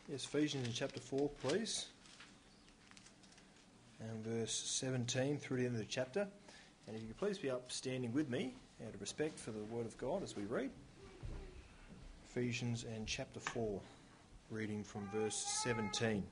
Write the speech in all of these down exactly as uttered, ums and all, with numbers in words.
Yes, Ephesians in chapter four, please. And verse seventeen through the end of the chapter. And if you could please be up standing with me out of respect for the Word of God as we read. Ephesians and chapter four, reading from verse seventeen.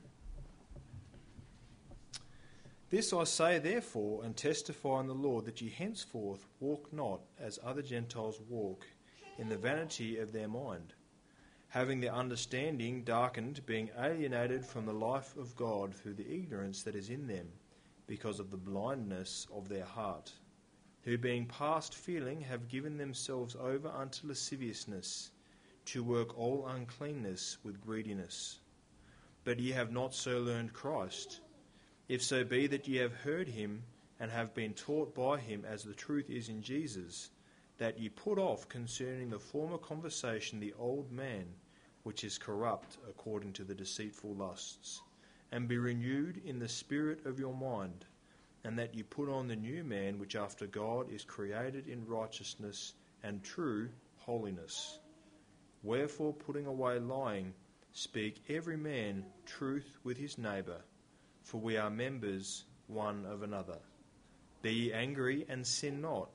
This I say therefore, and testify in the Lord, that ye henceforth walk not as other Gentiles walk, in the vanity of their mind, having their understanding darkened, being alienated from the life of God through the ignorance that is in them, because of the blindness of their heart, who being past feeling have given themselves over unto lasciviousness, to work all uncleanness with greediness. But ye have not so learned Christ, if so be that ye have heard him, and have been taught by him as the truth is in Jesus, that ye put off concerning the former conversation the old man, which is corrupt according to the deceitful lusts, and be renewed in the spirit of your mind, and that ye put on the new man, which after God is created in righteousness and true holiness. Wherefore, putting away lying, speak every man truth with his neighbour, for we are members one of another. Be ye angry, and sin not.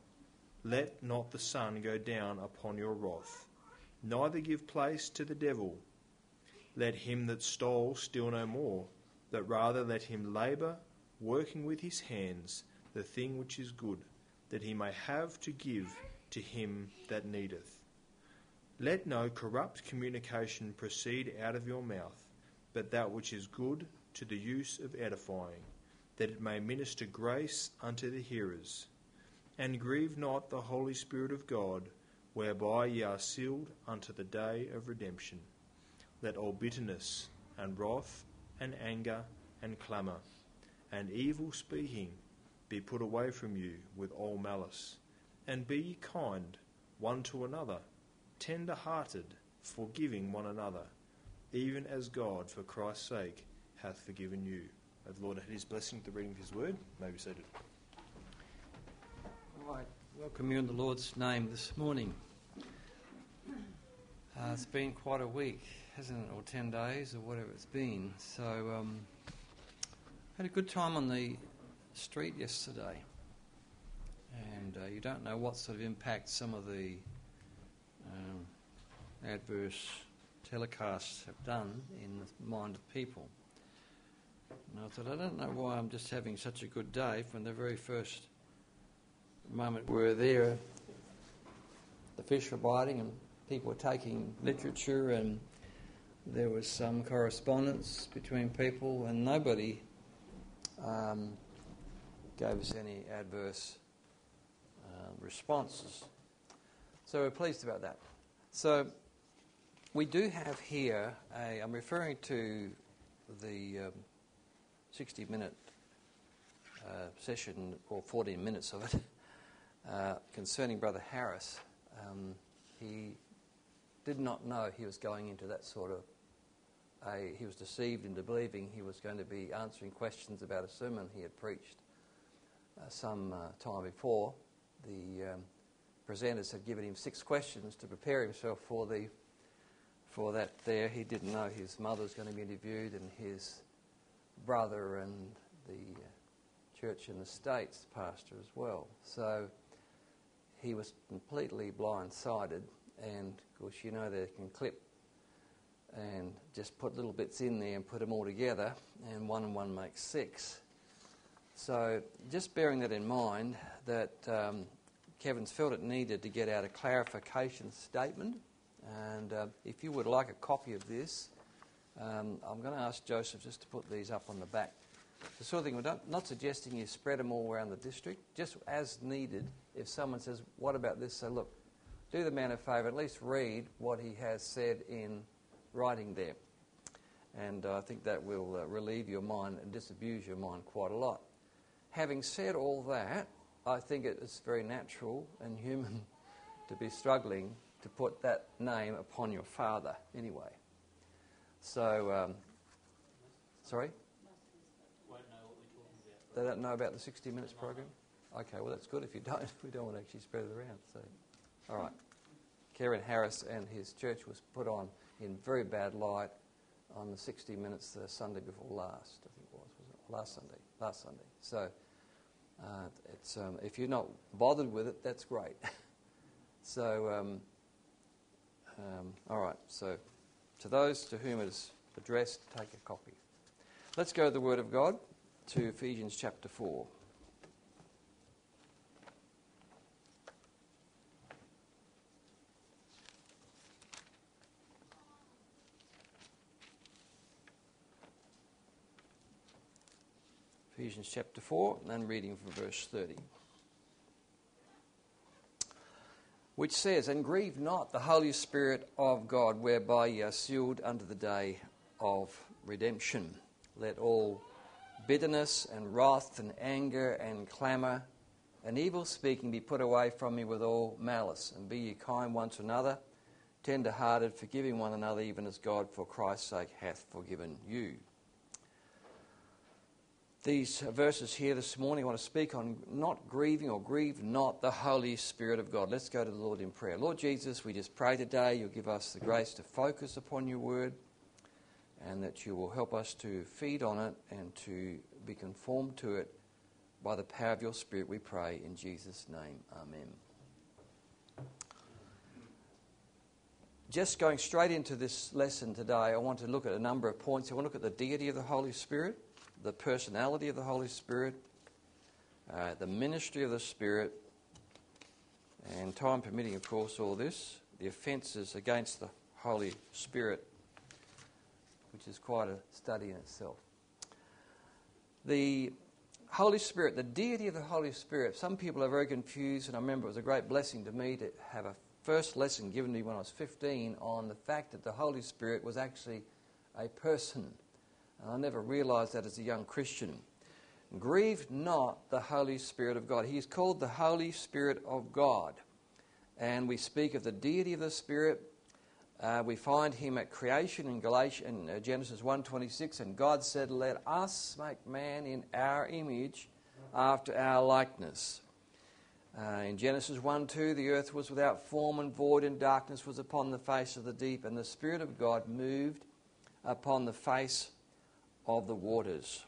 Let not the sun go down upon your wrath, neither give place to the devil. Let him that stole steal no more, but rather let him labour, working with his hands the thing which is good, that he may have to give to him that needeth. Let no corrupt communication proceed out of your mouth, but that which is good to the use of edifying, that it may minister grace unto the hearers. And grieve not the Holy Spirit of God, whereby ye are sealed unto the day of redemption. Let all bitterness and wrath and anger and clamour and evil speaking be put away from you with all malice. And be ye kind one to another, tender-hearted, forgiving one another, even as God for Christ's sake hath forgiven you. May the Lord add his blessing to the reading of his word. You may be seated. All right, welcome you in the Lord's name this morning. Uh, it's been quite a week, hasn't it, or ten days, or whatever it's been. So, um, had a good time on the street yesterday, and uh, you don't know what sort of impact some of the um, adverse telecasts have done in the mind of people. And I thought, I don't know why I'm just having such a good day. From the very first moment we were there, the fish were biting and people were taking literature, and there was some correspondence between people, and nobody um, gave us any adverse uh, responses. So we're pleased about that. So we do have here a, I'm referring to the um, sixty minute uh, session, or fourteen minutes of it, uh, concerning Brother Harris. Um, he did not know he was going into that sort of a, he was deceived into believing he was going to be answering questions about a sermon he had preached uh, some uh, time before. The um, presenters had given him six questions to prepare himself for the for that there. He didn't know his mother was going to be interviewed, and his brother, and the uh, church in the States pastor as well. So he was completely blindsided, and of course you know they can clip and just put little bits in there and put them all together, and one and one makes six. So just bearing that in mind, that um, Kevin's felt it needed to get out a clarification statement, and uh, if you would like a copy of this, um, I'm going to ask Joseph just to put these up on the back. The sort of thing, we're not, not suggesting you spread them all around the district, just as needed. If someone says, what about this? So look, do the man a favour, at least read what he has said in writing there. And uh, I think that will uh, relieve your mind and disabuse your mind quite a lot. Having said all that, I think it is very natural and human to be struggling to put that name upon your father anyway. So, um, sorry? Won't know what we're talking about. They don't know about the sixty minutes program? Okay, well that's good if you don't. We don't want to actually spread it around. So, all right. Karen Harris and his church was put on in very bad light, on the sixty minutes the Sunday before last, I think it was, was it? Last Sunday, last Sunday. So uh, it's um, if you're not bothered with it, that's great. so, um, um, all right, so to those to whom it is addressed, take a copy. Let's go to the Word of God, to Ephesians chapter four. Ephesians chapter four, and reading from verse thirty. Which says, "And grieve not the Holy Spirit of God, whereby ye are sealed unto the day of redemption. Let all bitterness and wrath and anger and clamour and evil speaking be put away from you with all malice. And be ye kind one to another, tender-hearted, forgiving one another, even as God for Christ's sake hath forgiven you." These verses here this morning, I want to speak on not grieving or grieve not the Holy Spirit of God. Let's go to the Lord in prayer. Lord Jesus, we just pray today you'll give us the grace to focus upon your word, and that you will help us to feed on it and to be conformed to it by the power of your Spirit, we pray in Jesus' name. Amen. Just going straight into this lesson today, I want to look at a number of points. I want to look at the deity of the Holy Spirit, the personality of the Holy Spirit, uh, the ministry of the Spirit, and time permitting, of course, all this, the offences against the Holy Spirit, which is quite a study in itself. The Holy Spirit, the deity of the Holy Spirit, some people are very confused, and I remember it was a great blessing to me to have a first lesson given to me when I was fifteen on the fact that the Holy Spirit was actually a person. And I never realised that as a young Christian. Grieve not the Holy Spirit of God. He is called the Holy Spirit of God. And we speak of the deity of the Spirit. Uh, we find him at creation in, Galatians, in uh, Genesis one twenty-six, and God said, "Let us make man in our image, after our likeness." Uh, in Genesis one two, the earth was without form and void, and darkness was upon the face of the deep, and the Spirit of God moved upon the face of the waters.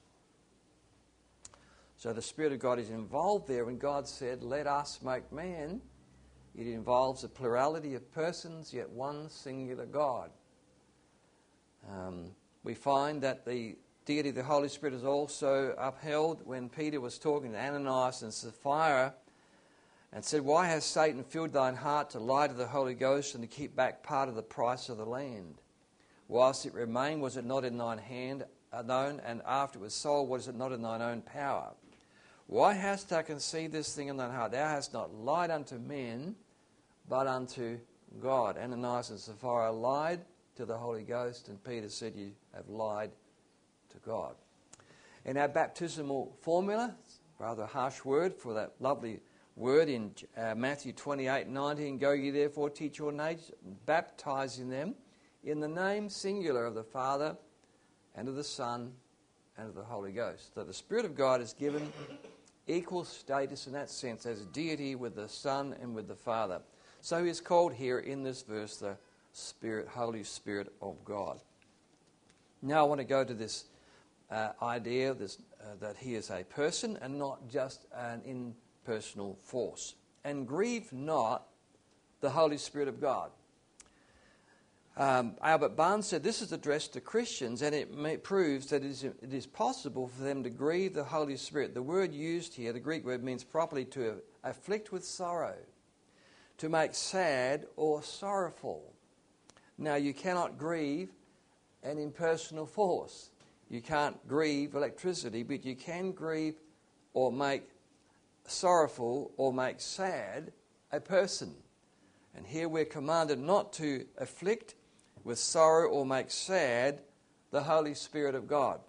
So the Spirit of God is involved there. When God said, "Let us make man," it involves a plurality of persons, yet one singular God. Um, we find that the deity of the Holy Spirit is also upheld when Peter was talking to Ananias and Sapphira and said, "Why has Satan filled thine heart to lie to the Holy Ghost and to keep back part of the price of the land? Whilst it remained, was it not in thine hand alone, and after it was sold, was it not in thine own power? Why hast thou conceived this thing in thine heart? Thou hast not lied unto men, but unto God." Ananias and Sapphira lied to the Holy Ghost, and Peter said, "You have lied to God." In our baptismal formula, rather a harsh word for that lovely word in uh, Matthew twenty-eight nineteen, "Go ye therefore, teach your neighbours, baptizing them in the name singular of the Father, and of the Son, and of the Holy Ghost." So the Spirit of God is given equal status in that sense as deity with the Son and with the Father. So he is called here in this verse the Spirit, Holy Spirit of God. Now I want to go to this uh, idea this, uh, that he is a person and not just an impersonal force. "And grieve not the Holy Spirit of God." Um, Albert Barnes said this is addressed to Christians, and it may, proves that it is, it is possible for them to grieve the Holy Spirit. The word used here, the Greek word, means properly to afflict with sorrow, to make sad or sorrowful. Now, you cannot grieve an impersonal force. You can't grieve electricity, but you can grieve or make sorrowful or make sad a person. And here we're commanded not to afflict with sorrow or make sad the Holy Spirit of God.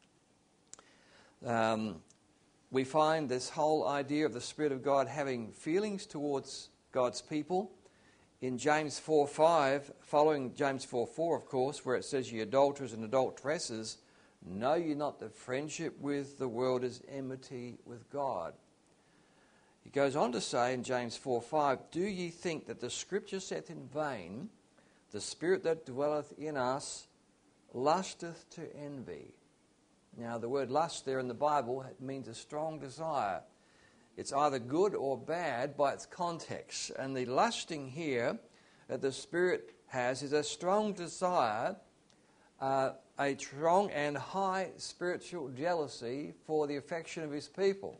Um, we find this whole idea of the Spirit of God having feelings towards God's people in James four five, following James four four, of course, where it says, "Ye adulterers and adulteresses, know ye not that friendship with the world is enmity with God?" He goes on to say in James four five, "Do ye think that the Scripture saith in vain, the Spirit that dwelleth in us lusteth to envy. Now, the word lust there in the Bible means a strong desire. It's either good or bad by its context. And the lusting here that the Spirit has is a strong desire, uh, a strong and high spiritual jealousy for the affection of his people.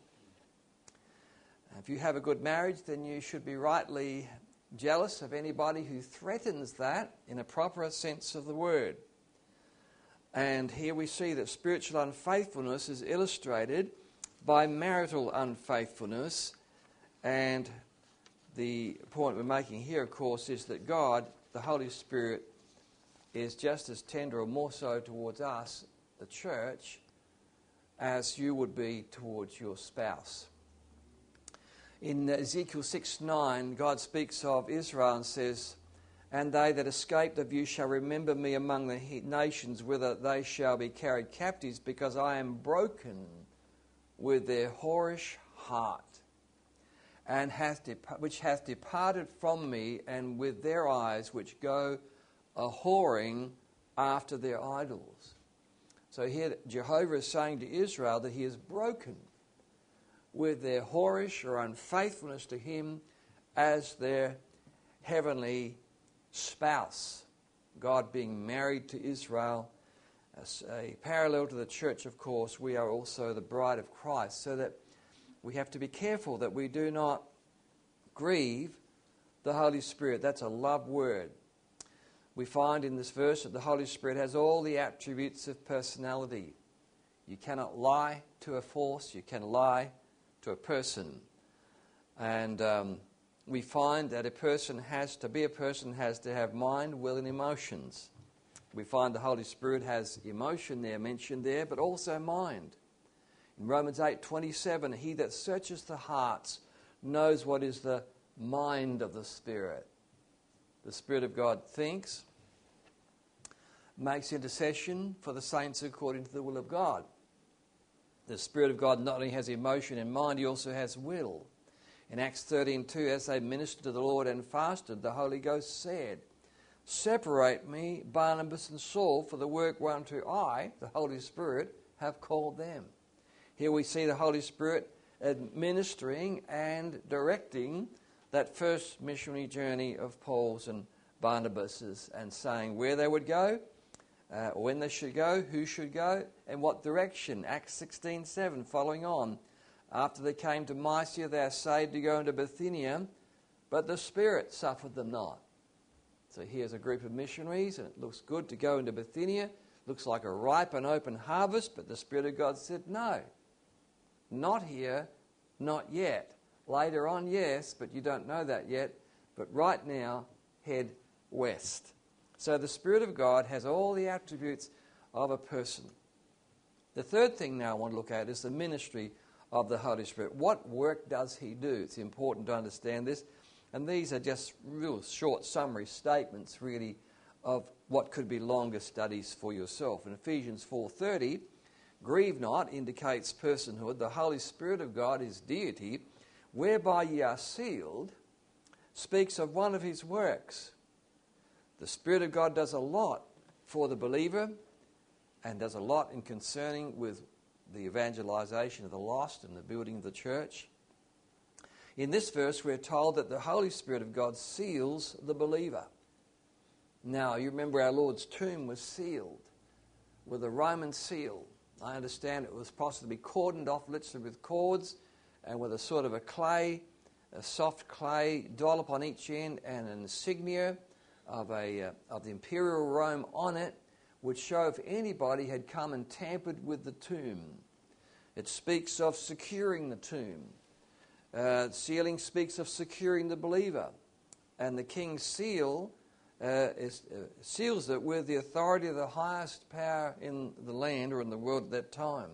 If you have a good marriage, then you should be rightly jealous of anybody who threatens that in a proper sense of the word. And here we see that spiritual unfaithfulness is illustrated by marital unfaithfulness. And the point we're making here, of course, is that God, the Holy Spirit, is just as tender or more so towards us, the church, as you would be towards your spouse. In Ezekiel six nine, God speaks of Israel and says, "And they that escaped of you shall remember me among the nations, whither they shall be carried captives, because I am broken with their whorish heart, and hath dep- which hath departed from me, and with their eyes which go a whoring after their idols." So here Jehovah is saying to Israel that he is broken with their whorish or unfaithfulness to him as their heavenly spouse. God being married to Israel, as a parallel to the church, of course, we are also the bride of Christ, so that we have to be careful that we do not grieve the Holy Spirit. That's a love word. We find in this verse that the Holy Spirit has all the attributes of personality. You cannot lie to a force, you can lie to a person. And um, we find that a person has to be a person has to have mind, will and emotions. We find the Holy Spirit has emotion there mentioned there, but also mind. In Romans eight twenty-seven, he that searches the hearts knows what is the mind of the Spirit. The Spirit of God thinks, makes intercession for the saints according to the will of God. The Spirit of God not only has emotion and mind, he also has will. In Acts thirteen two, as they ministered to the Lord and fasted, the Holy Ghost said, "Separate me, Barnabas and Saul, for the work whereunto I, the Holy Spirit, have called them." Here we see the Holy Spirit administering and directing that first missionary journey of Paul's and Barnabas's, and saying where they would go, uh, when they should go, who should go, and what direction. Acts sixteen seven, following on. After they came to Mysia, they essayed to go into Bithynia, but the Spirit suffered them not. So here's a group of missionaries, and it looks good to go into Bithynia. Looks like a ripe and open harvest, but the Spirit of God said, no, not here, not yet. Later on, yes, but you don't know that yet. But right now, head west. So the Spirit of God has all the attributes of a person. The third thing now I want to look at is the ministry of the Holy Spirit. What work does he do? It's important to understand this. And these are just real short summary statements, really, of what could be longer studies for yourself. In Ephesians four thirty, grieve not indicates personhood. The Holy Spirit of God is deity, whereby ye are sealed, speaks of one of his works. The Spirit of God does a lot for the believer and does a lot in concerning with the evangelization of the lost and the building of the church. In this verse, we're told that the Holy Spirit of God seals the believer. Now, you remember our Lord's tomb was sealed with a Roman seal. I understand it was possibly cordoned off literally with cords and with a sort of a clay, a soft clay dollop on each end and an insignia of, a, uh, of the imperial Rome on it, would show if anybody had come and tampered with the tomb. It speaks of securing the tomb. Uh, sealing speaks of securing the believer. And the king's seal uh, is, uh, seals it with the authority of the highest power in the land or in the world at that time.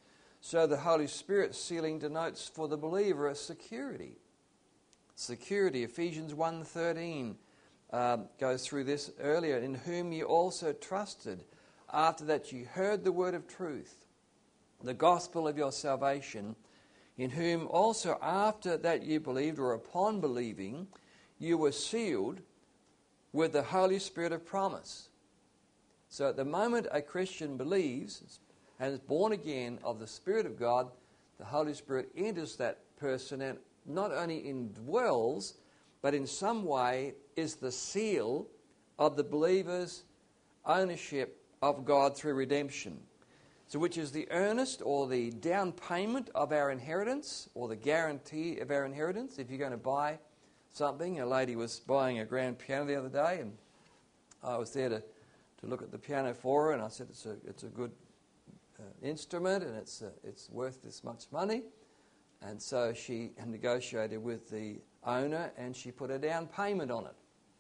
So the Holy Spirit sealing denotes for the believer a security. Security, Ephesians one thirteen uh, goes through this earlier. In whom you also trusted, after that you heard the word of truth, the gospel of your salvation, in whom also after that you believed, or upon believing, you were sealed with the Holy Spirit of promise. So at the moment a Christian believes and is born again of the Spirit of God, the Holy Spirit enters that person and not only indwells, but in some way is the seal of the believer's ownership of God through redemption. So which is the earnest or the down payment of our inheritance, or the guarantee of our inheritance. If you're going to buy something, a lady was buying a grand piano the other day, and I was there to, to look at the piano for her, and I said it's a it's a good uh, instrument, and it's uh, it's worth this much money. And so she negotiated with the owner, and she put a down payment on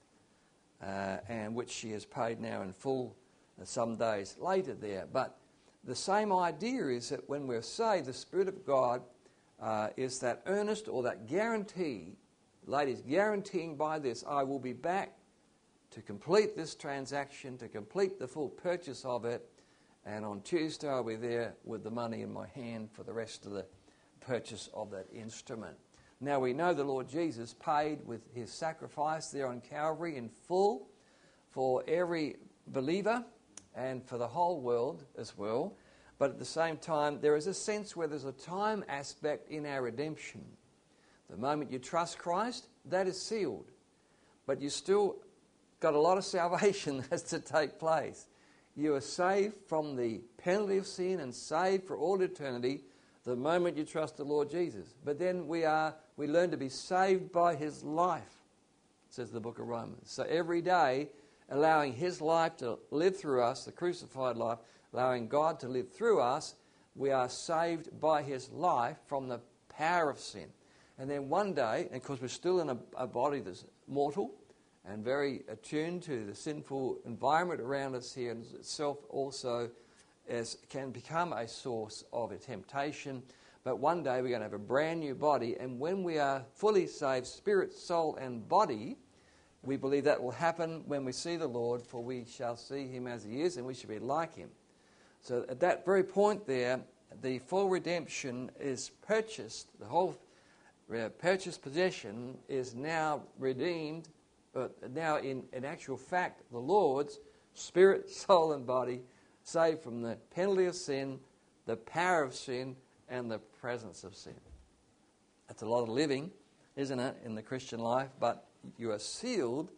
it, uh, and which she has paid now in full uh, some days later there. But the same idea is that when we're saved, the Spirit of God uh, is that earnest or that guarantee. Ladies, guaranteeing by this, I will be back to complete this transaction, to complete the full purchase of it, and on Tuesday I'll be there with the money in my hand for the rest of the purchase of that instrument. Now we know the Lord Jesus paid with his sacrifice there on Calvary in full for every believer and for the whole world as well. But at the same time, there is a sense where there's a time aspect in our redemption. The moment you trust Christ, that is sealed. But you still got a lot of salvation that has to take place. You are saved from the penalty of sin and saved for all eternity the moment you trust the Lord Jesus. But then we are we learn to be saved by his life, says the book of Romans. So every day, allowing his life to live through us, the crucified life, allowing God to live through us, we are saved by his life from the power of sin. And then one day, and because we're still in a, a body that's mortal and very attuned to the sinful environment around us here, and itself also as can become a source of a temptation. But one day we're going to have a brand new body, and when we are fully saved, spirit, soul, and body, we believe that will happen when we see the Lord, for we shall see him as he is, and we shall be like him. So at that very point there, the full redemption is purchased. The whole purchased possession is now redeemed, but now in, in actual fact, the Lord's spirit, soul, and body, saved from the penalty of sin, the power of sin, and the presence of sin. That's a lot of living, isn't it, in the Christian life? But you are sealed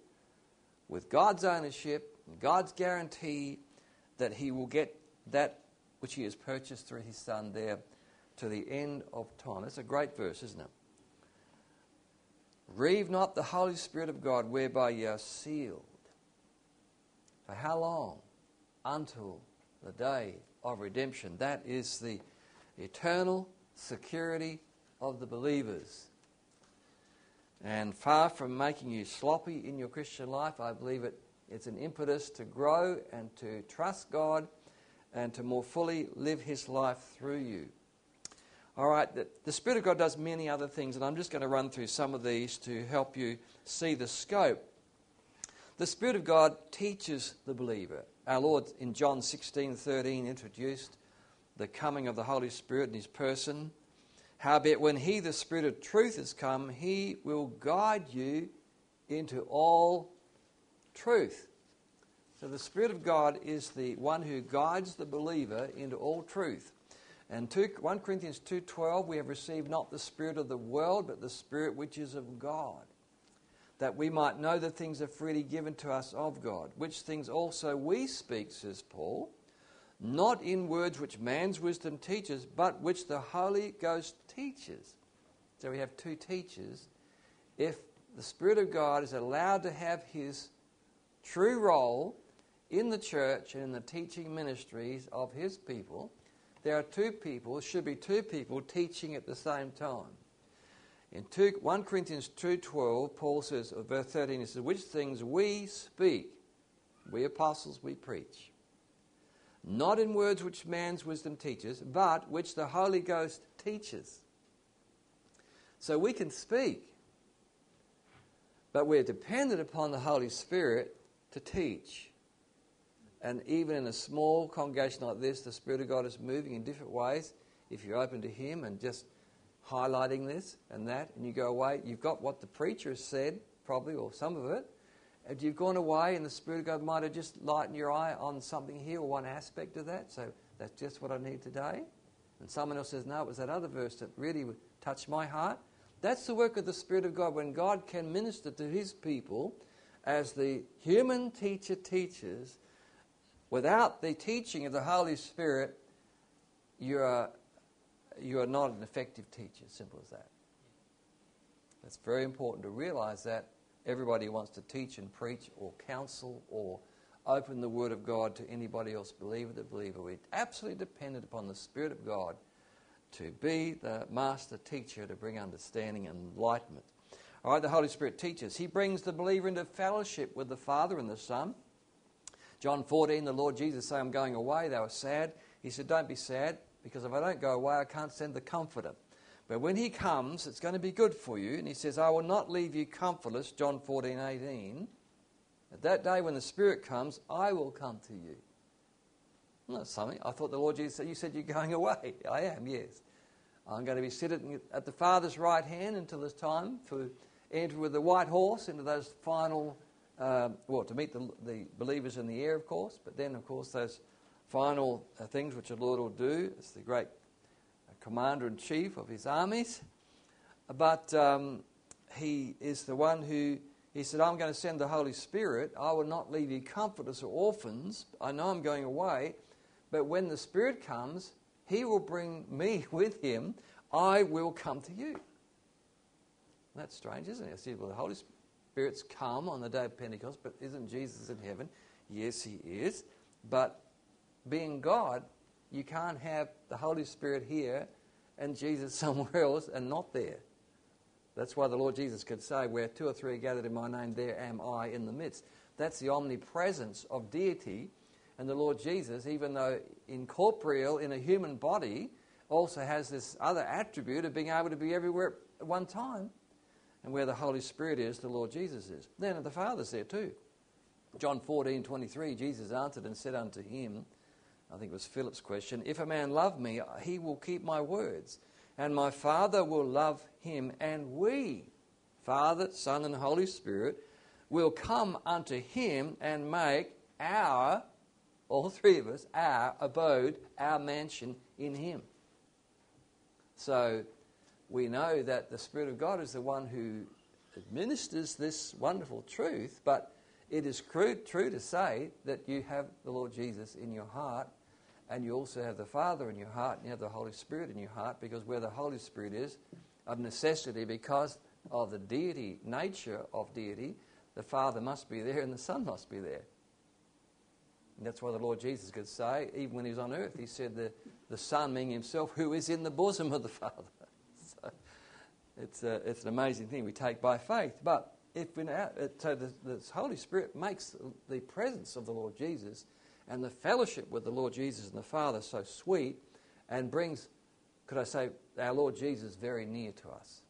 with God's ownership, God's guarantee that he will get that which he has purchased through his Son there to the end of time. That's a great verse, isn't it? Grieve not the Holy Spirit of God, whereby ye are sealed. For how long? Until the day of redemption. That is the eternal security of the believers. And far from making you sloppy in your Christian life, I believe it, it's an impetus to grow and to trust God and to more fully live his life through you. All right, the, the Spirit of God does many other things, and I'm just going to run through some of these to help you see the scope. The Spirit of God teaches the believer. Our Lord in John sixteen thirteen introduced the coming of the Holy Spirit in his person. Howbeit, when he, the Spirit of truth, has come, he will guide you into all truth. So the Spirit of God is the one who guides the believer into all truth. And First Corinthians two twelve, we have received not the spirit of the world, but the Spirit which is of God, that we might know the things are freely given to us of God, which things also we speak, says Paul, not in words which man's wisdom teaches, but which the Holy Ghost teaches. So we have two teachers. If the Spirit of God is allowed to have his true role in the church and in the teaching ministries of his people, there are two people, should be two people teaching at the same time. In First Corinthians two twelve, Paul says, verse thirteen, he says, which things we speak, we apostles, we preach, not in words which man's wisdom teaches, but which the Holy Ghost teaches. So we can speak, but we're dependent upon the Holy Spirit to teach. And even in a small congregation like this, the Spirit of God is moving in different ways. If you're open to him and just highlighting this and that, and you go away, you've got what the preacher has said, probably, or some of it, Have you gone away and the Spirit of God might have just lightened your eye on something here or one aspect of that? So that's just what I need today. And someone else says, no, it was that other verse that really touched my heart. That's the work of the Spirit of God, when God can minister to His people as the human teacher teaches. Without the teaching of the Holy Spirit, you are, you are not an effective teacher, simple as that. It's very important to realize that. Everybody wants to teach and preach or counsel or open the Word of God to anybody else, believer to believer. We're absolutely dependent upon the Spirit of God to be the master teacher, to bring understanding and enlightenment. All right, the Holy Spirit teaches. He brings the believer into fellowship with the Father and the Son. John fourteen, the Lord Jesus said, I'm going away. They were sad. He said, don't be sad, because if I don't go away, I can't send the Comforter. But when He comes, it's going to be good for you. And He says, I will not leave you comfortless, John fourteen eighteen. At that day when the Spirit comes, I will come to you. Well, that's something. I thought the Lord Jesus said, you said you're going away. I am, yes. I'm going to be sitting at the Father's right hand until it's time to enter with the white horse into those final, uh, well, to meet the, the believers in the air, of course. But then, of course, those final uh, things which the Lord will do. It's the great commander-in-chief of His armies. But um, He is the one who, He said, I'm going to send the Holy Spirit. I will not leave you comfortless or orphans. I know I'm going away. But when the Spirit comes, He will bring me with Him. I will come to you. That's strange, isn't it? I said, well, the Holy Spirit's come on the day of Pentecost, but isn't Jesus in heaven? Yes, He is. But being God, you can't have the Holy Spirit here and Jesus somewhere else and not there. That's why the Lord Jesus could say, where two or three are gathered in my name, there am I in the midst. That's the omnipresence of deity. And the Lord Jesus, even though incorporeal in a human body, also has this other attribute of being able to be everywhere at one time. And where the Holy Spirit is, the Lord Jesus is. Then the Father's there too. John fourteen twenty-three, Jesus answered and said unto him, I think it was Philip's question, if a man love me, he will keep my words, and my Father will love him, and we, Father, Son, and Holy Spirit, will come unto him and make our, all three of us, our abode, our mansion in him. So we know that the Spirit of God is the one who administers this wonderful truth, but it is true, true to say that you have the Lord Jesus in your heart, and you also have the Father in your heart, and you have the Holy Spirit in your heart, because where the Holy Spirit is, of necessity, because of the deity, nature of deity, the Father must be there and the Son must be there. And that's why the Lord Jesus could say, even when He was on earth, He said the, the Son, meaning Himself, who is in the bosom of the Father. So it's, a, it's an amazing thing we take by faith. But if we know, so the, the Holy Spirit makes the presence of the Lord Jesus and the fellowship with the Lord Jesus and the Father so sweet, and brings, could I say, our Lord Jesus very near to us.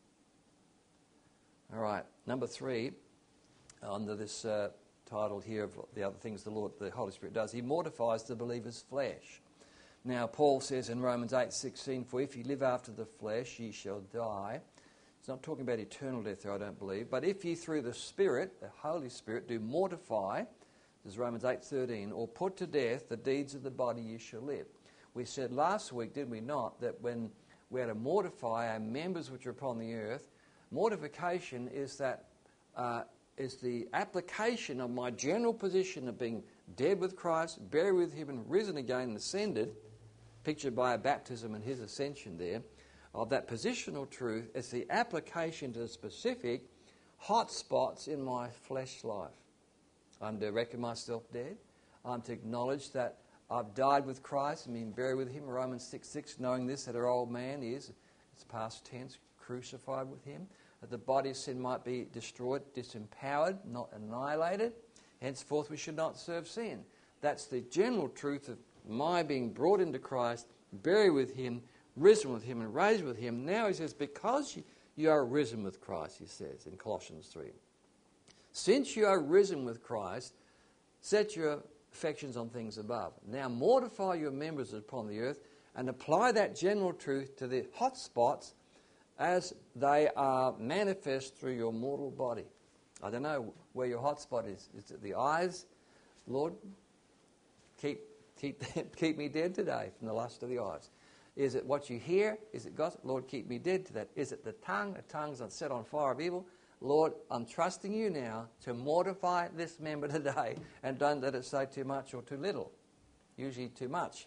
All right, number three, under this uh, title here of the other things the Lord, the Holy Spirit does, He mortifies the believer's flesh. Now, Paul says in Romans eight sixteen, for if ye live after the flesh, ye shall die. It's not talking about eternal death there, I don't believe. But if ye through the Spirit, the Holy Spirit, do mortify, this is Romans eight thirteen, or put to death the deeds of the body, ye shall live. We said last week, did we not, that when we are to mortify our members which are upon the earth, mortification is that uh, is the application of my general position of being dead with Christ, buried with Him, and risen again and ascended, pictured by a baptism and His ascension there, of that positional truth. It's the application to the specific hot spots in my flesh life. I'm to reckon myself dead. I'm to acknowledge that I've died with Christ and been buried with Him, Romans six six, knowing this, that our old man is, it's past tense, crucified with Him, that the body of sin might be destroyed, disempowered, not annihilated. Henceforth we should not serve sin. That's the general truth of my being brought into Christ, buried with Him, risen with Him, and raised with Him. Now He says, because you, you are risen with Christ, He says in Colossians three. Since you are risen with Christ, set your affections on things above. Now mortify your members upon the earth and apply that general truth to the hot spots as they are manifest through your mortal body. I don't know where your hot spot is. Is it the eyes? Lord, keep keep keep me dead today from the lust of the eyes. Is it what you hear? Is it gossip? Lord, keep me dead to that. Is it the tongue? The tongue's set on fire of evil. Lord, I'm trusting you now to mortify this member today, and don't let it say too much or too little. Usually too much.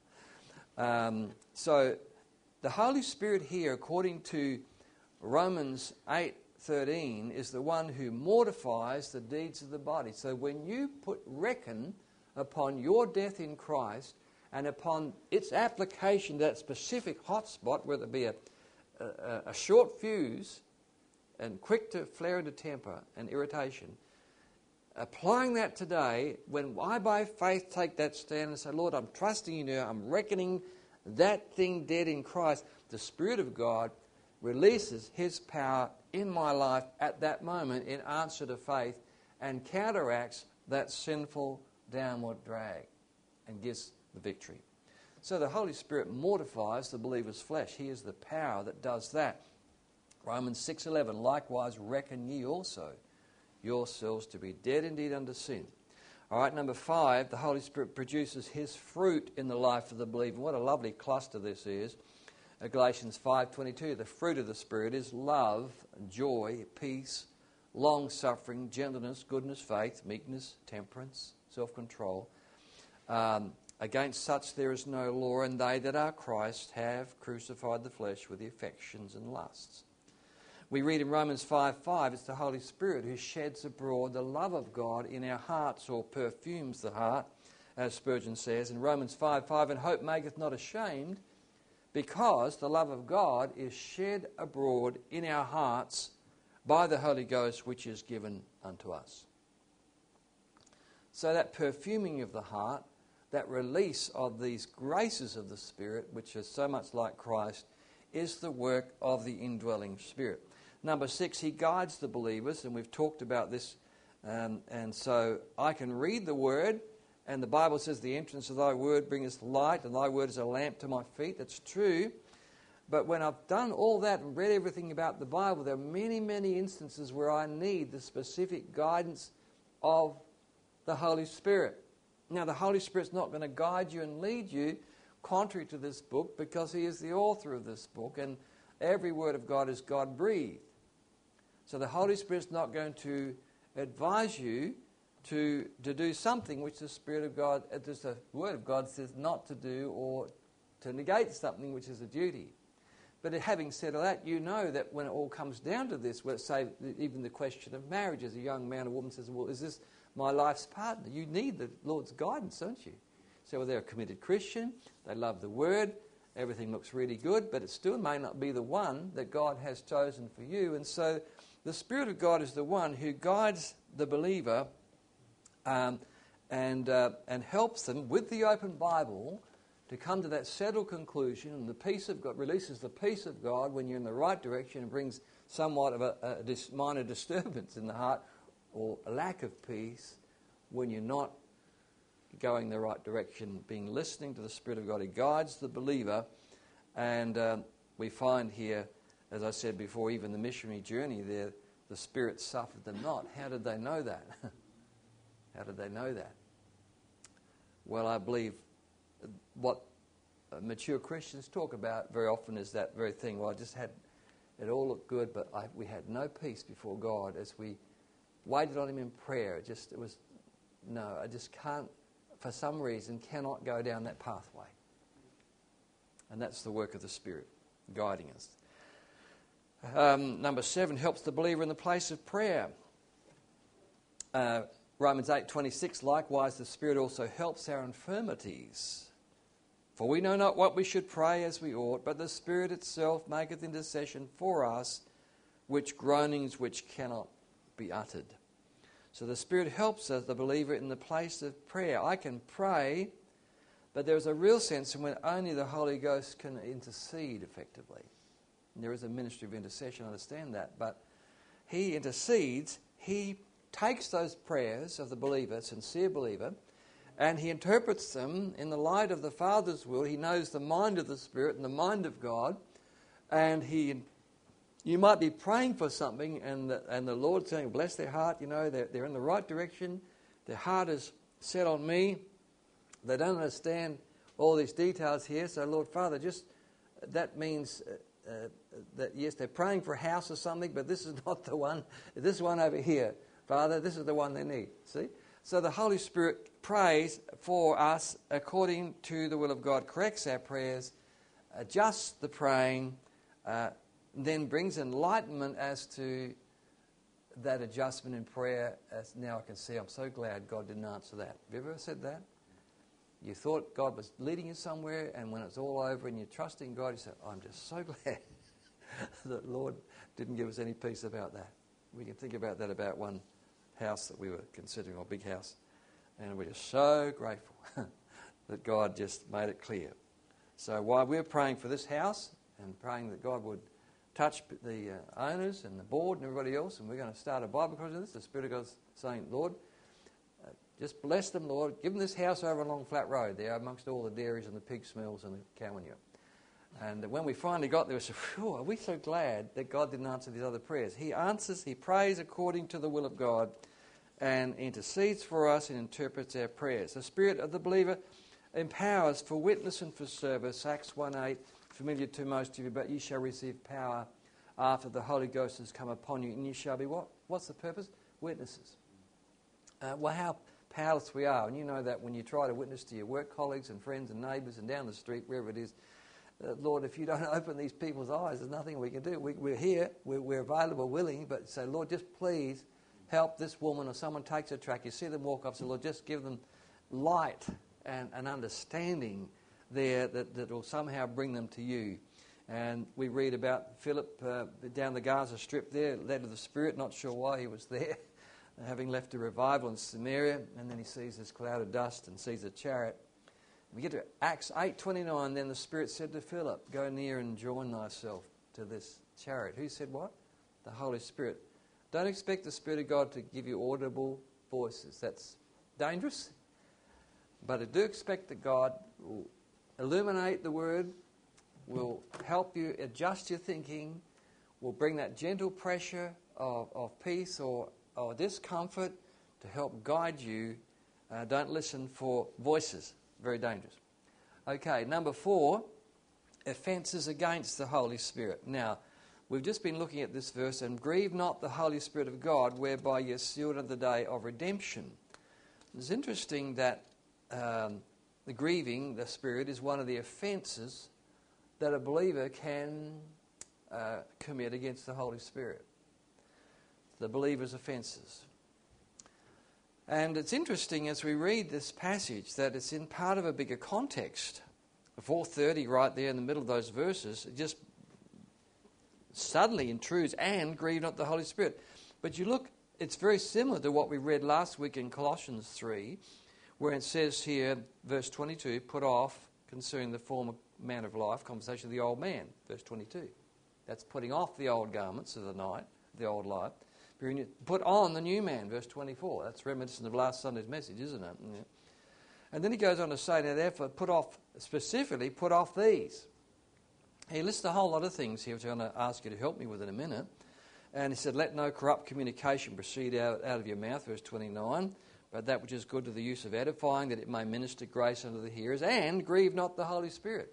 um, so the Holy Spirit here, according to Romans eight thirteen, is the one who mortifies the deeds of the body. So when you put reckon upon your death in Christ and upon its application to that specific hotspot, whether it be a, a, a short fuse and quick to flare into temper and irritation, applying that today, when I by faith take that stand and say, Lord, I'm trusting you now, I'm reckoning that thing dead in Christ, the Spirit of God releases His power in my life at that moment in answer to faith and counteracts that sinful downward drag and gives the victory. So the Holy Spirit mortifies the believer's flesh. He is the power that does that. Romans six eleven, likewise reckon ye also yourselves to be dead indeed unto sin. All right, number five, the Holy Spirit produces His fruit in the life of the believer. What a lovely cluster this is. Uh, Galatians five twenty-two, the fruit of the Spirit is love, joy, peace, long-suffering, gentleness, goodness, faith, meekness, temperance, self-control. Um, against such there is no law, and they that are Christ have crucified the flesh with the affections and lusts. We read in Romans five five, it's the Holy Spirit who sheds abroad the love of God in our hearts, or perfumes the heart, as Spurgeon says. In Romans five five, and hope maketh not ashamed, because the love of God is shed abroad in our hearts by the Holy Ghost, which is given unto us. So that perfuming of the heart, that release of these graces of the Spirit, which is so much like Christ, is the work of the indwelling Spirit. Number six, He guides the believers, and we've talked about this. Um, and so I can read the Word, and the Bible says, the entrance of thy Word bringeth light, and thy Word is a lamp to my feet. That's true. But when I've done all that and read everything about the Bible, there are many, many instances where I need the specific guidance of the Holy Spirit. Now, the Holy Spirit's not going to guide you and lead you contrary to this book, because He is the author of this book, and every word of God is God-breathed. So the Holy Spirit's not going to advise you to, to do something which the Spirit of God, uh, just the Word of God says not to do, or to negate something which is a duty. But having said all that, you know that when it all comes down to this, let's say even the question of marriage, as a young man or woman says, well, is this my life's partner? You need the Lord's guidance, don't you? So well, they're a committed Christian, they love the Word, everything looks really good, but it still may not be the one that God has chosen for you. And so the Spirit of God is the one who guides the believer um, and, uh, and helps them with the open Bible to come to that settled conclusion, and the peace of God releases the peace of God when you're in the right direction, and brings somewhat of a, a dis, minor disturbance in the heart, or a lack of peace when you're not going the right direction, being listening to the Spirit of God. He guides the believer, and um, we find here, as I said before, even the missionary journey there, the Spirit suffered them not. How did they know that? How did they know that? Well, I believe what mature Christians talk about very often is that very thing. Well, I just had, it all looked good, but I, we had no peace before God as we waited on Him in prayer. It just, it was, no, I just can't, for some reason, cannot go down that pathway. And that's the work of the Spirit, guiding us. Um, number seven, helps the believer in the place of prayer. Uh, Romans eight twenty-six, likewise the Spirit also helps our infirmities. For we know not what we should pray as we ought, but the Spirit itself maketh intercession for us, which groanings which cannot be uttered. So the Spirit helps us, the believer, in the place of prayer. I can pray, but there is a real sense in when only the Holy Ghost can intercede effectively. And there is a ministry of intercession, I understand that, but He intercedes. He takes those prayers of the believer, sincere believer, and He interprets them in the light of the Father's will. He knows the mind of the Spirit and the mind of God, and He You might be praying for something and the, and the Lord's saying, bless their heart, you know, they're, they're in the right direction. Their heart is set on me. They don't understand all these details here. So, Lord Father, just that means uh, uh, that, yes, they're praying for a house or something, but this is not the one. This one over here, Father, this is the one they need. See? So the Holy Spirit prays for us according to the will of God, corrects our prayers, adjusts the praying, uh, then brings enlightenment as to that adjustment in prayer. As now I can see, I'm so glad God didn't answer that. Have you ever said that? You thought God was leading you somewhere, and when it's all over and you're trusting God, you say, I'm just so glad that Lord didn't give us any peace about that. We can think about that about one house that we were considering, or big house, and we're just so grateful that God just made it clear. So while we're praying for this house and praying that God would touch the uh, owners and the board and everybody else, and we're going to start a Bible because of this, the Spirit of God's saying, Lord, uh, just bless them, Lord. Give them this house over along Flat Road there amongst all the dairies and the pig smells and the cow manure. And when we finally got there, we said, phew, are we so glad that God didn't answer these other prayers? He answers, he prays according to the will of God and intercedes for us and interprets our prayers. The Spirit of the believer empowers for witness and for service. Acts one eight, familiar to most of you, but you shall receive power after the Holy Ghost has come upon you, and you shall be what? What's the purpose? Witnesses. Uh, well, how powerless we are. And you know that when you try to witness to your work colleagues and friends and neighbours and down the street, wherever it is, Uh, Lord, if you don't open these people's eyes, there's nothing we can do. We, we're here, we're, we're available, willing, but say, Lord, just please help this woman, or someone takes a track. You see them walk up, so Lord, just give them light and, and understanding there that, that will somehow bring them to you. And we read about Philip uh, down the Gaza Strip there, led of the Spirit, not sure why he was there, having left a revival in Samaria, and then he sees this cloud of dust and sees a chariot. We get to Acts eight twenty-nine, then the Spirit said to Philip, go near and join thyself to this chariot. Who said what? The Holy Spirit. Don't expect the Spirit of God to give you audible voices. That's dangerous. But I do expect that God will illuminate the Word, will help you adjust your thinking, will bring that gentle pressure of, of peace or, or discomfort to help guide you. Uh, don't listen for voices. Very dangerous. Okay, number four, offences against the Holy Spirit. Now, we've just been looking at this verse, and grieve not the Holy Spirit of God, whereby you're sealed unto the day of redemption. It's interesting that um, the grieving the Spirit is one of the offences that a believer can uh, commit against the Holy Spirit. The believer's offences. And it's interesting as we read this passage that it's in part of a bigger context. four thirty right there in the middle of those verses, it just suddenly intrudes, and grieve not the Holy Spirit. But you look, it's very similar to what we read last week in Colossians three, where it says here, verse twenty-two, put off concerning the former man of life, conversation of the old man, verse twenty-two. That's putting off the old garments of the night, the old life. Put on the new man, verse twenty-four. That's reminiscent of last Sunday's message, isn't it? Yeah. And then he goes on to say, now therefore, put off, specifically, put off these. He lists a whole lot of things here, which I'm going to ask you to help me with in a minute. And he said, let no corrupt communication proceed out, out of your mouth, verse twenty-nine, but that which is good to the use of edifying, that it may minister grace unto the hearers, and grieve not the Holy Spirit.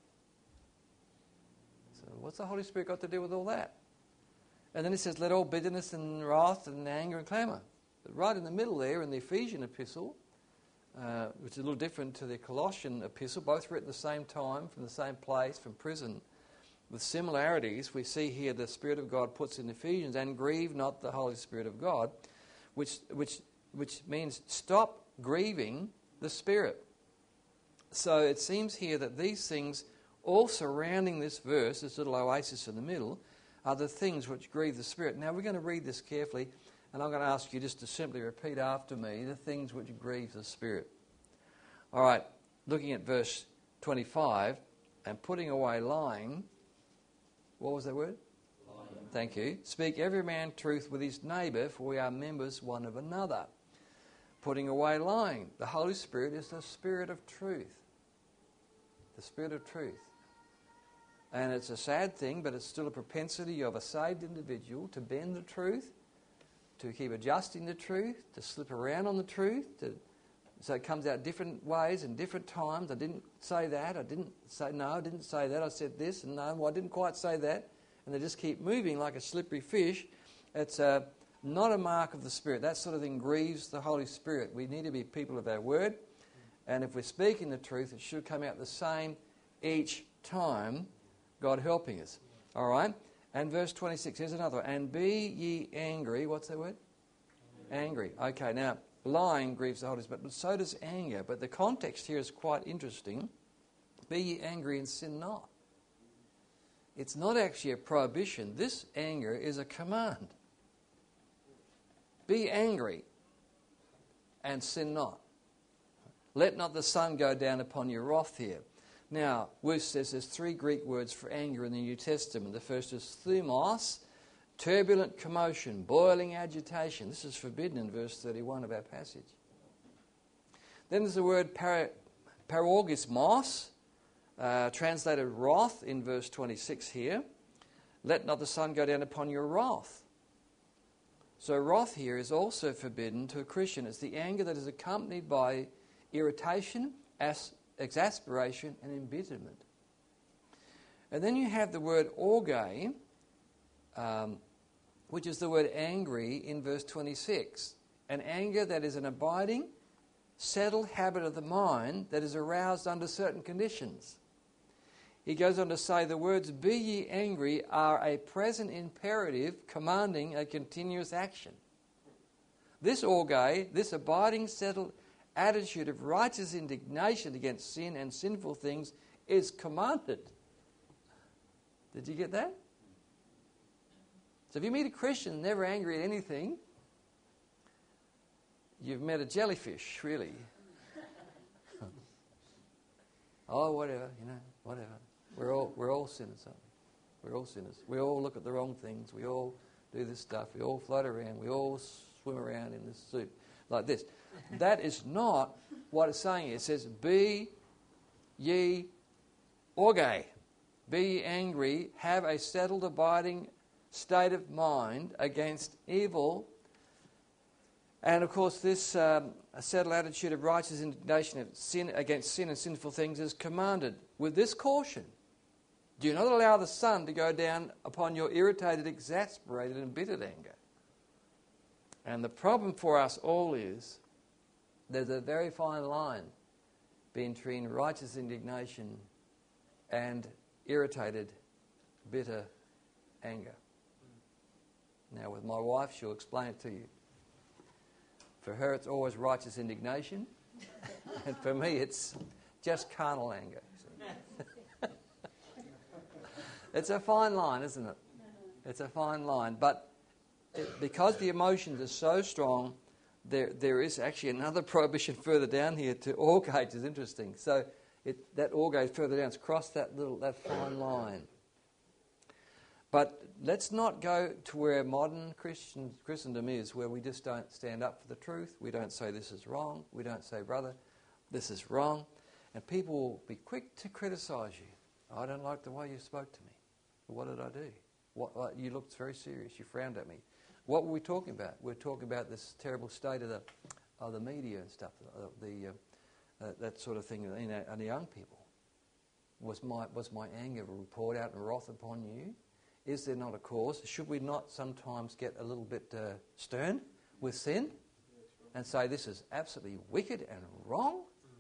So what's the Holy Spirit got to do with all that? And then he says, let all bitterness and wrath and anger and clamour. But right in the middle there, in the Ephesian epistle, uh, which is a little different to the Colossian epistle, both written at the same time, from the same place, from prison, with similarities, we see here the Spirit of God puts in Ephesians, and grieve not the Holy Spirit of God, which, which, which means stop grieving the Spirit. So it seems here that these things, all surrounding this verse, this little oasis in the middle, are the things which grieve the Spirit. Now we're going to read this carefully, and I'm going to ask you just to simply repeat after me the things which grieve the Spirit. All right, looking at verse twenty-five, and putting away lying. What was that word? Lying. Thank you. Speak every man truth with his neighbour, for we are members one of another. Putting away lying. The Holy Spirit is the Spirit of truth. The Spirit of truth. And it's a sad thing, but it's still a propensity of a saved individual to bend the truth, to keep adjusting the truth, to slip around on the truth. To, so it comes out different ways and different times. I didn't say that. I didn't say, no, I didn't say that. I said this, and no, well, I didn't quite say that. And they just keep moving like a slippery fish. It's uh, not a mark of the Spirit. That sort of thing grieves the Holy Spirit. We need to be people of our word. And if we're speaking the truth, it should come out the same each time, God helping us. All right? And verse twenty-six, here's another one. And be ye angry. What's that word? Angry. Okay, now, lying grieves the Holy Spirit, but so does anger. But the context here is quite interesting. Be ye angry and sin not. It's not actually a prohibition. This anger is a command. Be angry and sin not. Let not the sun go down upon your wrath here. Now, Wuth says there's three Greek words for anger in the New Testament. The first is thumos, turbulent commotion, boiling agitation. This is forbidden in verse thirty-one of our passage. Then there's the word para, parorgismos, uh, translated wrath in verse twenty-six here. Let not the sun go down upon your wrath. So wrath here is also forbidden to a Christian. It's the anger that is accompanied by irritation, as exasperation and embitterment. And then you have the word orge, um, which is the word angry in verse twenty-six. An anger that is an abiding, settled habit of the mind that is aroused under certain conditions. He goes on to say the words be ye angry are a present imperative commanding a continuous action. This orge, this abiding, settled attitude of righteous indignation against sin and sinful things is commanded. Did you get that? So if you meet a Christian never angry at anything, you've met a jellyfish, really. Oh, whatever, you know, whatever. We're all we're all sinners, aren't we? We're all sinners. We all look at the wrong things. We all do this stuff. We all float around. We all swim around in this soup like this. That is not what it's saying. It says, be ye orge. Be ye angry. Have a settled, abiding state of mind against evil. And of course, this um, a settled attitude of righteous indignation of sin against sin and sinful things is commanded with this caution. Do not allow the sun to go down upon your irritated, exasperated, and embittered anger. And the problem for us all is there's a very fine line between righteous indignation and irritated, bitter anger. Now, with my wife, she'll explain it to you. For her, it's always righteous indignation, and for me, it's just carnal anger. It's a fine line, isn't it? It's a fine line. But it, because the emotions are so strong, there there is actually another prohibition further down here to orge, which is interesting. So it, that orge further down, it's crossed that little that fine line. But let's not go to where modern Christian Christendom is, where we just don't stand up for the truth. We don't say this is wrong. We don't say, brother, this is wrong. And people will be quick to criticise you. I don't like the way you spoke to me. What did I do? What, what, you looked very serious. You frowned at me. What were we talking about? We were talking about this terrible state of the of the media and stuff, uh, the uh, uh, that sort of thing, you know, and the young people. Was my was my anger poured out in wrath upon you? Is there not a cause? Should we not sometimes get a little bit uh, stern with sin and say this is absolutely wicked and wrong?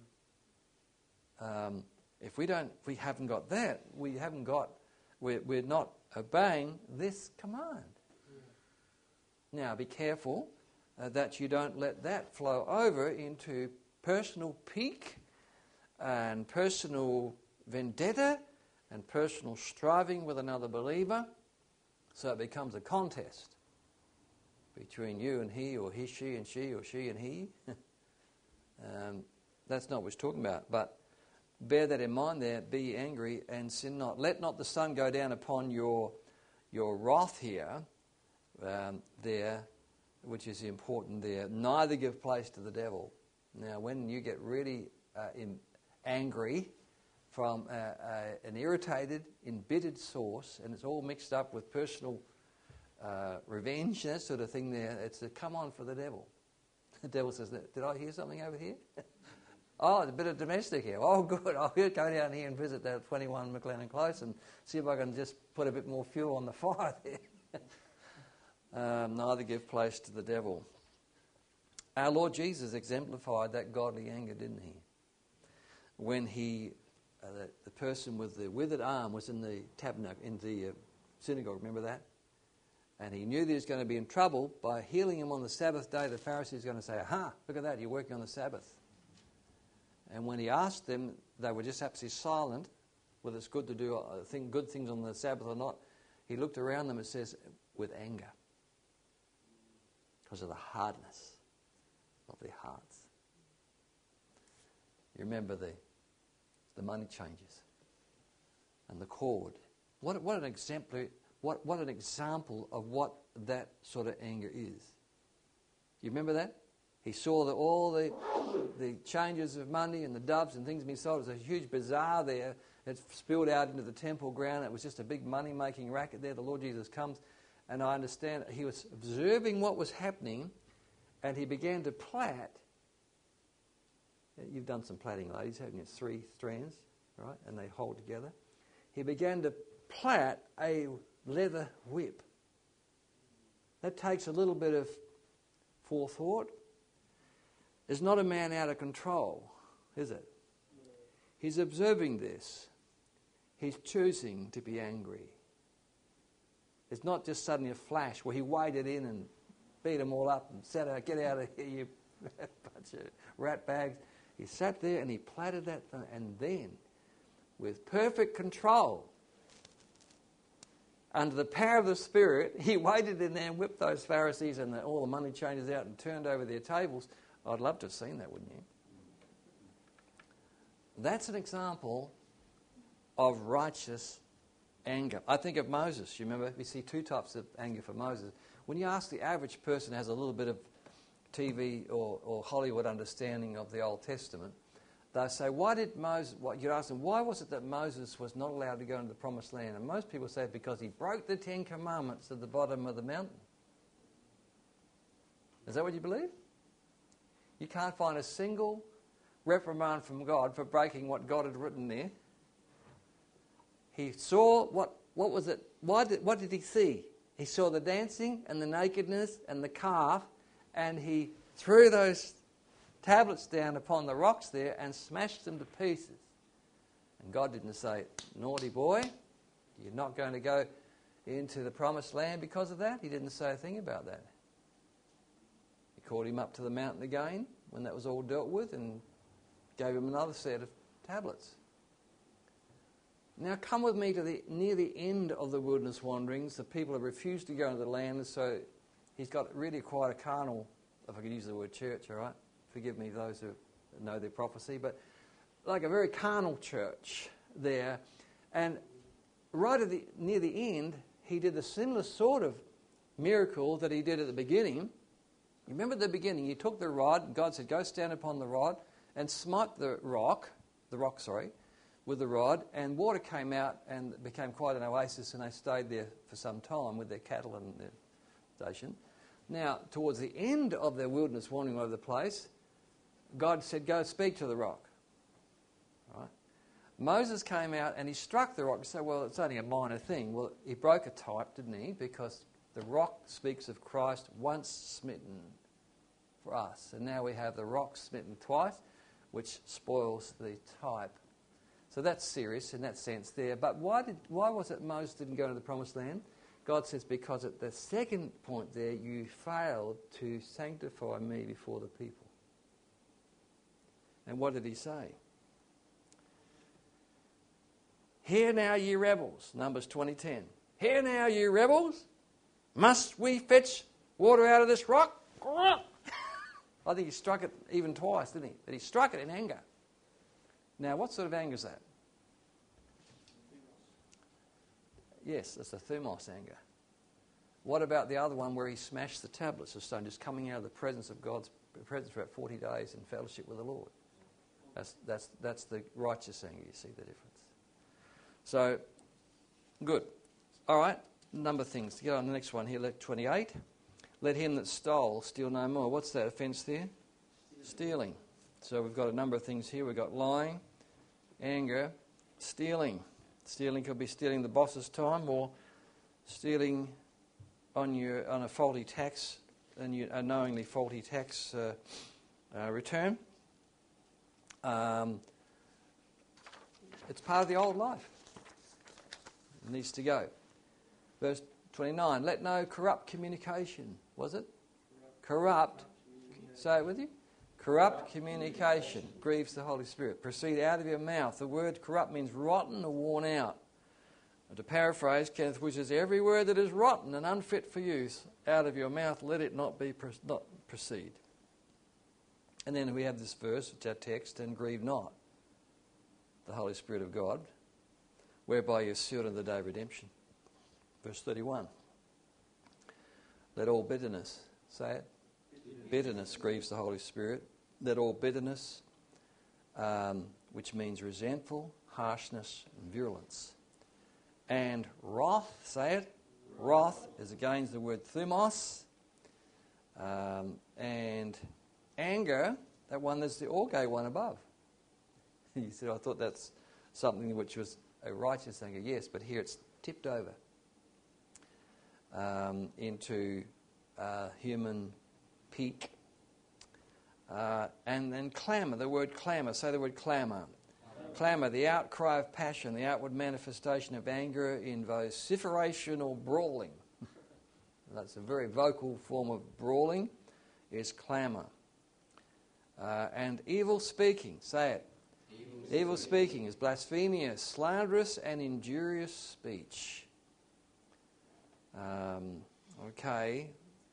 Um, if we don't, if we haven't got that, we haven't got. We're, we're not obeying this command. Now, be careful uh, that you don't let that flow over into personal pique and personal vendetta and personal striving with another believer, so it becomes a contest between you and he, or he, she, and she, or she and he. um, that's not what we're talking about, but bear that in mind there, be angry and sin not. Let not the sun go down upon your your wrath here, um, there, which is important there. Neither give place to the devil. Now, when you get really uh, in, angry, from a, a, an irritated, embittered source, and it's all mixed up with personal uh, revenge, that sort of thing there. It's a come on for the devil. The devil says, did I hear something over here? Oh, it's a bit of domestic here. Oh, good. I'll go down here and visit that twenty-one McLennan Close and see if I can just put a bit more fuel on the fire there. um, neither give place to the devil. Our Lord Jesus exemplified that godly anger, didn't he? When he, uh, the, the person with the withered arm was in the tabernacle, in the uh, synagogue, remember that? And he knew that he was going to be in trouble. By healing him on the Sabbath day, the Pharisees were going to say, aha, look at that, you're working on the Sabbath. And when he asked them, they were just absolutely silent, whether it's good to do uh, thing, good things on the Sabbath or not. He looked around them and says, with anger, because of the hardness of their hearts. You remember the the money changers and the cord. What what an exemplary, what what an example of what that sort of anger is. You remember that? He saw that all the the changes of money and the doves and things being sold. It was a huge bazaar there. It spilled out into the temple ground. It was just a big money-making racket there. The Lord Jesus comes, and I understand he was observing what was happening, and he began to plait. You've done some plaiting, ladies, haven't you? It's three strands, right? And they hold together. He began to plait a leather whip. That takes a little bit of forethought. There's not a man out of control, is it? He's observing this. He's choosing to be angry. It's not just suddenly a flash where he waded in and beat them all up and said, oh, get out of here, you bunch of rat bags. He sat there and he plaited that thing, and then, with perfect control, under the power of the Spirit, he waded in there and whipped those Pharisees and the, all the money changers out and turned over their tables. I'd love to have seen that, wouldn't you? That's an example of righteous anger. I think of Moses. You remember, we see two types of anger for Moses. When you ask the average person who has a little bit of T V or, or Hollywood understanding of the Old Testament, they say, why did Moses, what you ask them, why was it that Moses was not allowed to go into the Promised Land? And most people say because he broke the Ten Commandments at the bottom of the mountain. Is that what you believe? You can't find a single reprimand from God for breaking what God had written there. He saw, what what was it? Why did, what did he see? He saw the dancing and the nakedness and the calf, and he threw those tablets down upon the rocks there and smashed them to pieces. And God didn't say, naughty boy, you're not going to go into the Promised Land because of that. He didn't say a thing about that. He called him up to the mountain again when that was all dealt with and gave him another set of tablets. Now come with me to the near the end of the wilderness wanderings. The people have refused to go into the land, so he's got really quite a carnal, if I could use the word church, all right? Forgive me those who know their prophecy, but like a very carnal church there. And right at the near the end, he did a similar sort of miracle that he did at the beginning. You remember at the beginning, he took the rod, and God said, go stand upon the rod and smite the rock, the rock, sorry, with the rod, and water came out and it became quite an oasis, and they stayed there for some time with their cattle and their station. Now, towards the end of their wilderness wandering over the place, God said, go speak to the rock. Right? Moses came out and he struck the rock and said, well, it's only a minor thing. Well, he broke a type, didn't he? Because the rock speaks of Christ once smitten for us. And now we have the rock smitten twice, which spoils the type. So that's serious in that sense there. But why did why was it Moses didn't go into the Promised Land? God says, because at the second point there, you failed to sanctify me before the people. And what did he say? Hear now, ye rebels, Numbers twenty ten. Hear now, ye rebels, must we fetch water out of this rock? I think he struck it even twice, didn't he? But he struck it in anger. Now, what sort of anger is that? Yes, it's a thumos anger. What about the other one where he smashed the tablets of stone, just coming out of the presence of God's presence for about forty days in fellowship with the Lord? That's, that's, that's the righteous anger. You see the difference. So, good. All right, number of things. To get on the next one here, let twenty-eight. Let him that stole steal no more. What's that offence there? Stealing. So we've got a number of things here. We've got lying, anger, stealing. Stealing could be stealing the boss's time, or stealing on your on a faulty tax, and you a knowingly faulty tax uh, uh, return. Um, it's part of the old life. It needs to go. Verse twenty-nine. Let no corrupt communication. Was it? Corrupt. Say it with you. Corrupt communication grieves the Holy Spirit. Proceed out of your mouth. The word corrupt means rotten or worn out. And to paraphrase Kenneth Wu says, every word that is rotten and unfit for use out of your mouth, let it not be not proceed. And then we have this verse, which is our text, and grieve not the Holy Spirit of God, whereby you're sealed in the day of redemption. Verse thirty-one. Let all bitterness, say it, bitterness, bitterness grieves the Holy Spirit. Let all bitterness, um, which means resentful, harshness, and virulence. And wrath, say it, wrath is against the word thumos. Um, and anger, that one, there's the orge one above. You said, I thought that's something which was a righteous anger. Yes, but here it's tipped over um, into uh, human pique. Uh, and then clamour, the word clamour, say the word clamour. Clamour, the outcry of passion, the outward manifestation of anger in vociferation or brawling. That's a very vocal form of brawling, is clamour. Uh, and evil speaking, say it. Evil speaking. Evil speaking is blasphemous, slanderous and injurious speech. Um, okay.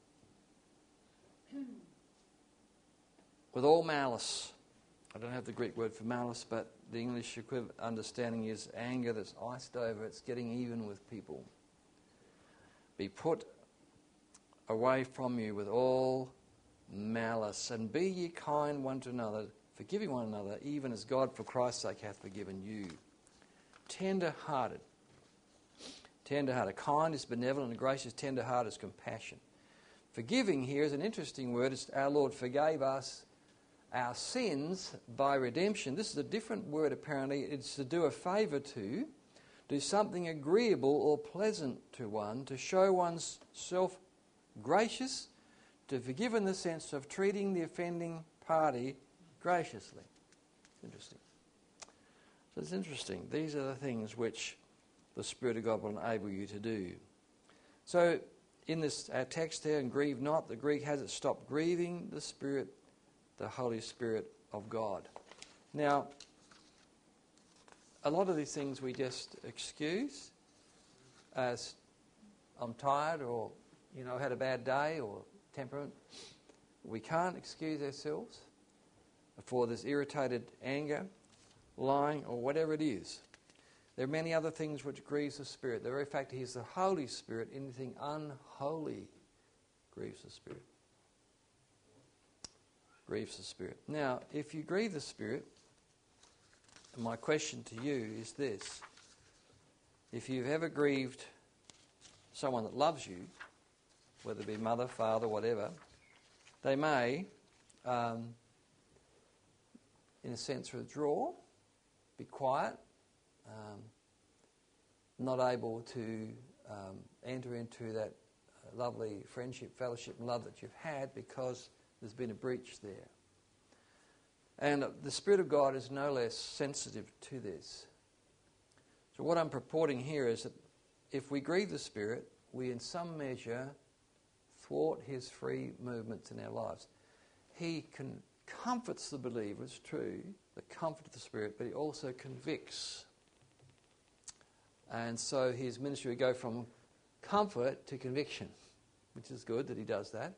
With all malice. I don't have the Greek word for malice, but the English equivalent understanding is anger that's iced over. It's getting even with people. Be put away from you with all malice, and be ye kind one to another, forgiving one another, even as God for Christ's sake hath forgiven you. Tender-hearted. Tender-hearted. Kind is benevolent, and gracious. Tender-hearted is compassion. Forgiving here is an interesting word. It's our Lord forgave us our sins by redemption. This is a different word apparently. It's to do a favour to, do something agreeable or pleasant to one, to show one's self gracious, to forgive in the sense of treating the offending party graciously. It's interesting. So it's interesting. These are the things which the Spirit of God will enable you to do. So in this our text there, and grieve not, the Greek has it stop grieving the Spirit, the Holy Spirit of God. Now, a lot of these things we just excuse as I'm tired, or, you know, had a bad day, or temperament. We can't excuse ourselves for this irritated anger, lying, or whatever it is. There are many other things which grieves the Spirit. The very fact that He's the Holy Spirit, anything unholy grieves the Spirit. Grieves the Spirit. Now, if you grieve the Spirit, my question to you is this. If you've ever grieved someone that loves you, whether it be mother, father, whatever, they may, um, in a sense, withdraw, be quiet, um, not able to um, enter into that lovely friendship, fellowship and love that you've had because there's been a breach there. And the Spirit of God is no less sensitive to this. So what I'm purporting here is that if we grieve the Spirit, we in some measure thwart His free movements in our lives. He can comforts the believer, it's true, the comfort of the Spirit, but He also convicts. And so His ministry would go from comfort to conviction, which is good that He does that.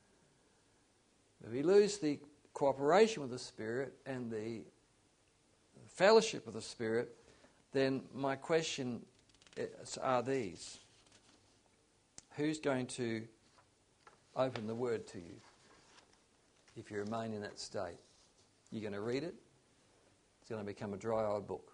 If we lose the cooperation with the Spirit and the fellowship with the Spirit, then my question are these. Who's going to open the Word to you if you remain in that state? You're going to read it, going to become a dry-eyed book.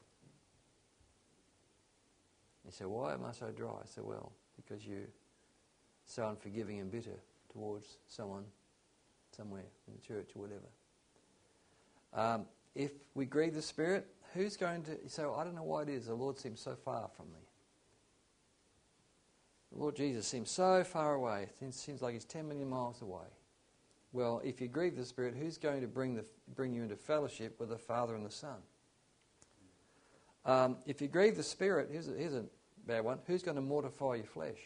You say, why am I so dry? I say, well, because you're so unforgiving and bitter towards someone, somewhere in the church or whatever. Um, if we grieve the Spirit, who's going to... You say, well, I don't know why it is the Lord seems so far from me. The Lord Jesus seems so far away. It seems like he's ten million miles away. Well, if you grieve the Spirit, who's going to bring the bring you into fellowship with the Father and the Son? Um, if you grieve the Spirit, here's a, here's a bad one. Who's going to mortify your flesh?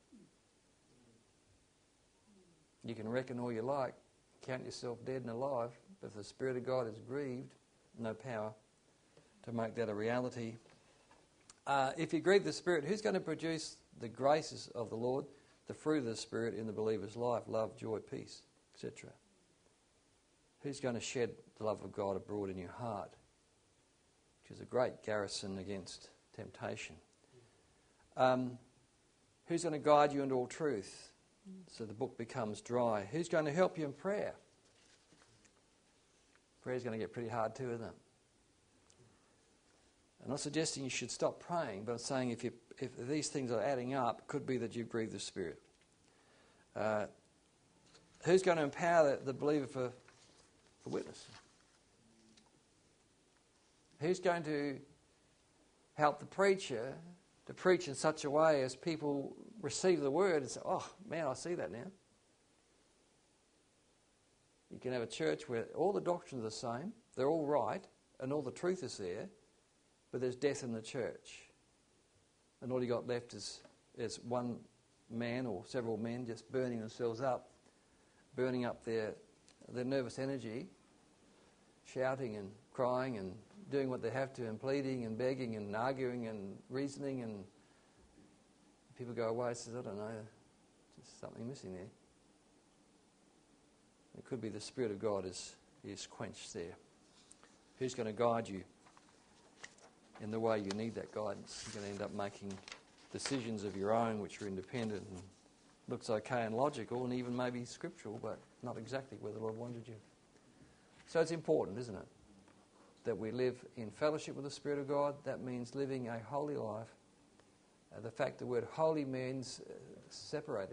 You can reckon all you like, count yourself dead and alive, but if the Spirit of God is grieved, no power to make that a reality. Uh, if you grieve the Spirit, who's going to produce the graces of the Lord, the fruit of the Spirit in the believer's life, love, joy, peace, et cetera? Who's going to shed the love of God abroad in your heart, which is a great garrison against temptation? Um, who's going to guide you into all truth so the book becomes dry? Who's going to help you in prayer? Prayer's going to get pretty hard too, isn't it? I'm not suggesting you should stop praying, but I'm saying if you, if these things are adding up, it could be that you've grieved the Spirit. Uh, who's going to empower the, the believer for, for witnessing? Who's going to help the preacher to preach in such a way as people receive the word and say, oh, man, I see that now. You can have a church where all the doctrines are the same, they're all right, and all the truth is there, but there's death in the church. And all you got left is, is one man or several men just burning themselves up, burning up their, their nervous energy, shouting and crying and doing what they have to and pleading and begging and arguing and reasoning, and people go away and say, I don't know, just something missing there. It could be the Spirit of God is, is quenched there. Who's going to guide you in the way you need that guidance? You're going to end up making decisions of your own which are independent and looks okay and logical and even maybe scriptural, but not exactly where the Lord wanted you. So it's important, isn't it, that we live in fellowship with the Spirit of God. That means living a holy life. Uh, the fact the word holy means uh, separated.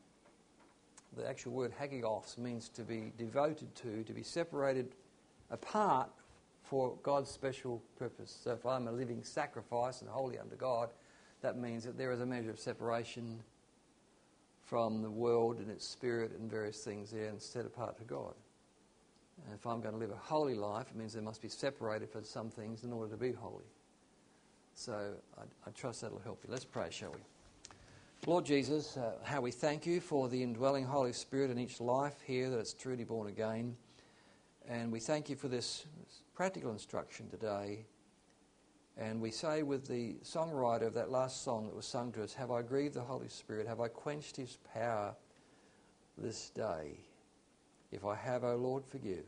The actual word hagios means to be devoted to, to be separated apart for God's special purpose. So if I'm a living sacrifice and holy unto God, that means that there is a measure of separation from the world and its spirit and various things there and set apart to God. And if I'm going to live a holy life, it means there must be separated from some things in order to be holy. So I, I trust that will help you. Let's pray, shall we? Lord Jesus, uh, how we thank you for the indwelling Holy Spirit in each life here that it's truly born again. And we thank you for this practical instruction today. And we say with the songwriter of that last song that was sung to us, have I grieved the Holy Spirit? Have I quenched his power this day? If I have, O Lord, forgive.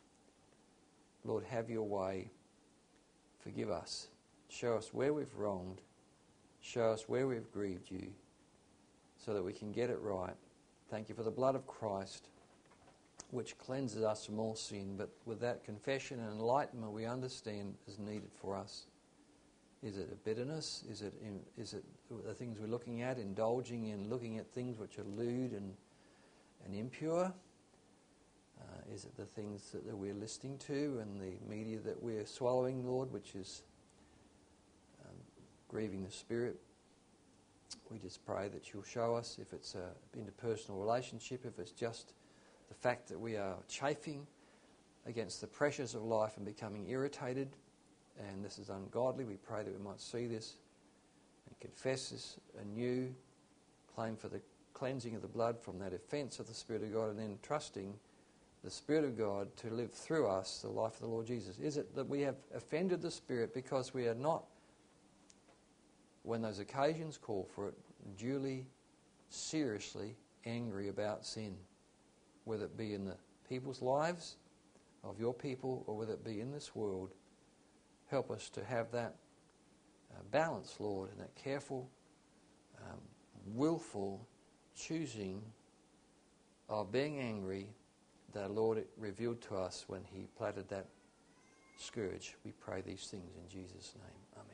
Lord, have your way. Forgive us. Show us where we've wronged. Show us where we've grieved you so that we can get it right. Thank you for the blood of Christ, which cleanses us from all sin. But with that confession and enlightenment we understand is needed for us. Is it a bitterness? Is it in, is it the things we're looking at, indulging in looking at things which are lewd and, and impure? Uh, is it the things that, that we're listening to and the media that we're swallowing, Lord, which is um, grieving the Spirit? We just pray that you'll show us if it's an interpersonal relationship, if it's just the fact that we are chafing against the pressures of life and becoming irritated, and this is ungodly. We pray that we might see this and confess this anew, claim for the cleansing of the blood from that offence of the Spirit of God, and then trusting the Spirit of God to live through us the life of the Lord Jesus. Is it that we have offended the Spirit because we are not, when those occasions call for it, duly, seriously angry about sin, whether it be in the people's lives of your people or whether it be in this world? Help us to have that uh, balance, Lord, and that careful, um, willful choosing of being angry that, Lord, it revealed to us when he platted that scourge. We pray these things in Jesus' name. Amen.